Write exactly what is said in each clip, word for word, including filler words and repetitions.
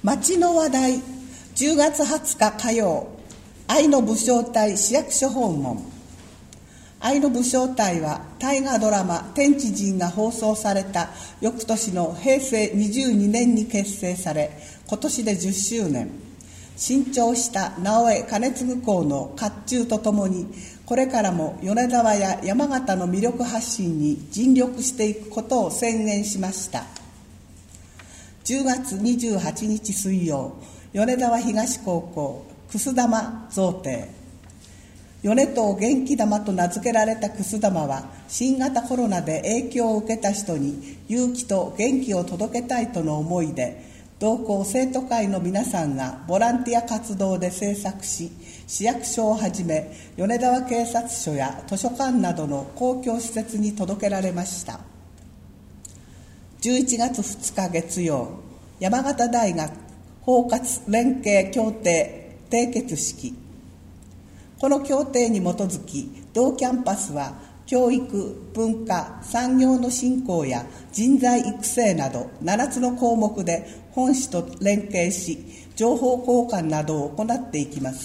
町の話題、じゅうがつはつか火曜、愛の武将隊市役所訪問。愛の武将隊は大河ドラマ天地人が放送された翌年のへいせいにじゅうにねんに結成され、今年でじゅっしゅうねん。新調した直江兼続公の甲冑とともに、これからも米沢や山形の魅力発信に尽力していくことを宣言しました。じゅうがつにじゅうはちにち水曜、米沢東高校くす玉贈呈。米党元気玉と名付けられたくす玉は、新型コロナで影響を受けた人に勇気と元気を届けたいとの思いで、同校生徒会の皆さんがボランティア活動で制作し、市役所をはじめ米沢警察署や図書館などの公共施設に届けられました。じゅういちがつふつか月曜、山形大学包括連携協定締結式。この協定に基づき、同キャンパスは教育、文化、産業の振興や人材育成などななつの項目で本市と連携し、情報交換などを行っていきます。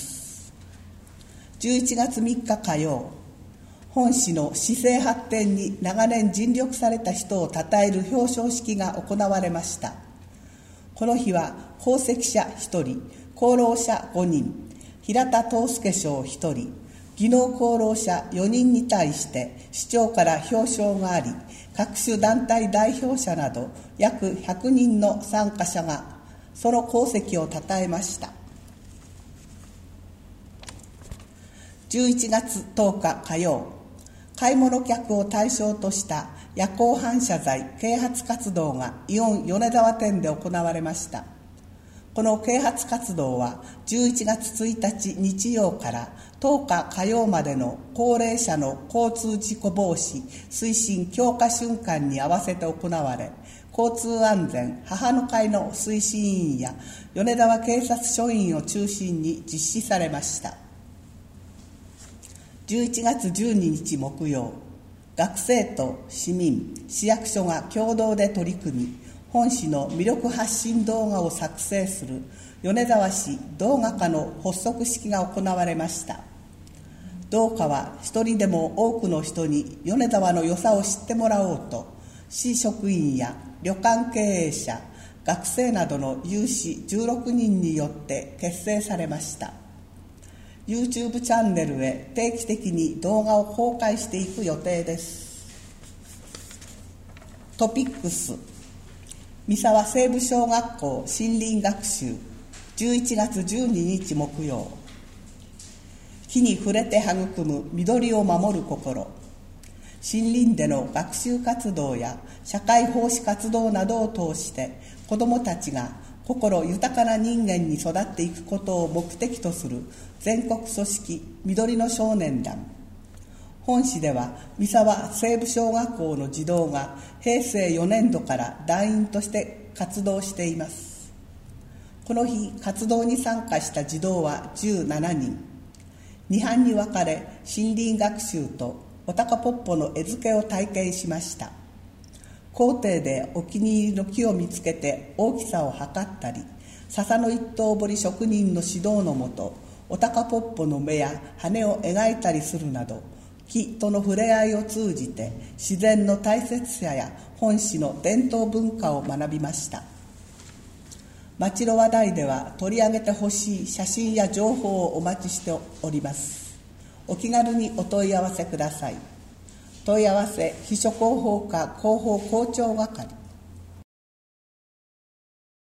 じゅういちがつみっか火曜、本市の市政発展に長年尽力された人を称える表彰式が行われました。この日は宝石者ひとり、功労者ごにん、平田藤助賞ひとり、技能功労者よにんに対して市長から表彰があり、各種団体代表者など約ひゃくにんの参加者がその功績を称えました。じゅういちがつとおか火曜、買い物客を対象とした夜光反射材啓発活動がイオン米沢店で行われました。この啓発活動はじゅういちがつついたち日曜からとおか火曜までの高齢者の交通事故防止推進強化瞬間に合わせて行われ、交通安全母の会の推進委員や米沢警察署員を中心に実施されました。じゅういちがつじゅうににち木曜、学生と市民、市役所が共同で取り組み、本市の魅力発信動画を作成する米沢市動画課の発足式が行われました。動画は一人でも多くの人に米沢の良さを知ってもらおうと、市職員や旅館経営者、学生などの有志じゅうろくにんによって結成されました。YouTube チャンネルへ定期的に動画を公開していく予定です。トピックス、三沢西部小学校森林学習、じゅういちがつじゅうににち木曜。木に触れて育む緑を守る心。森林での学習活動や社会奉仕活動などを通して子どもたちが心豊かな人間に育っていくことを目的とする全国組織緑の少年団。本市では三沢西部小学校の児童がへいせいよねんどから団員として活動しています。この日活動に参加した児童はじゅうななにん。に班に分かれ森林学習とおたかぽっぽの絵付けを体験しました。校庭でお気に入りの木を見つけて大きさを測ったり、笹の一刀彫り職人の指導のもとおたかぽっぽの目や羽を描いたりするなど、木との触れ合いを通じて自然の大切さや本市の伝統文化を学びました。町の話題では取り上げてほしい写真や情報をお待ちしております。お気軽にお問い合わせください。問い合わせ秘書広報課広報校長係。